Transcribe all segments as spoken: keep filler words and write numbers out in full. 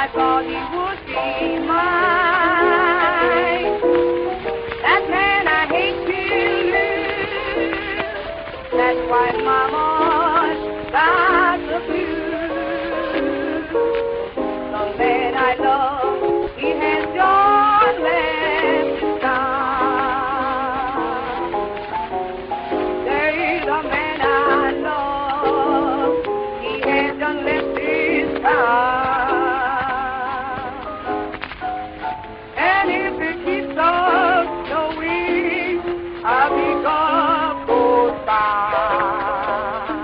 thought he would be mine. That man I hate to lose. That's why Mama's got the blues. The man I love, he has just left his town. There's a man I love, he has just left his town. And if it keeps on snowing, I'll be gone goodbye.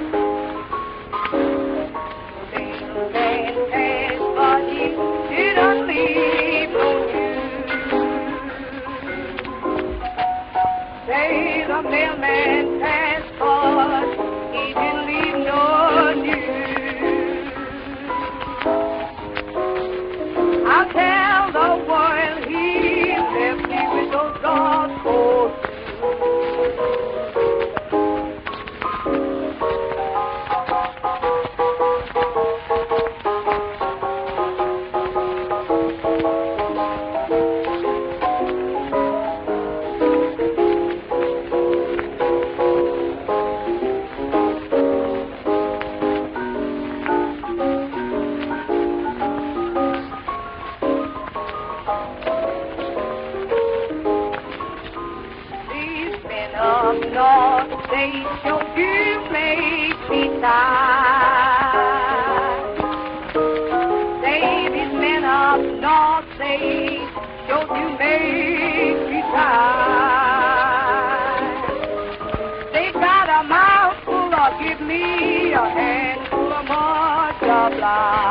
Little man passed, but he didn't leave no news. Say the mailman passed, but he didn't leave no news. I'll tell the world he left me with those dark cold shoes. Up north, they sure do make me tired. These men up north, they sure do make me tired. They got a mouthful of give me a handful of more supply.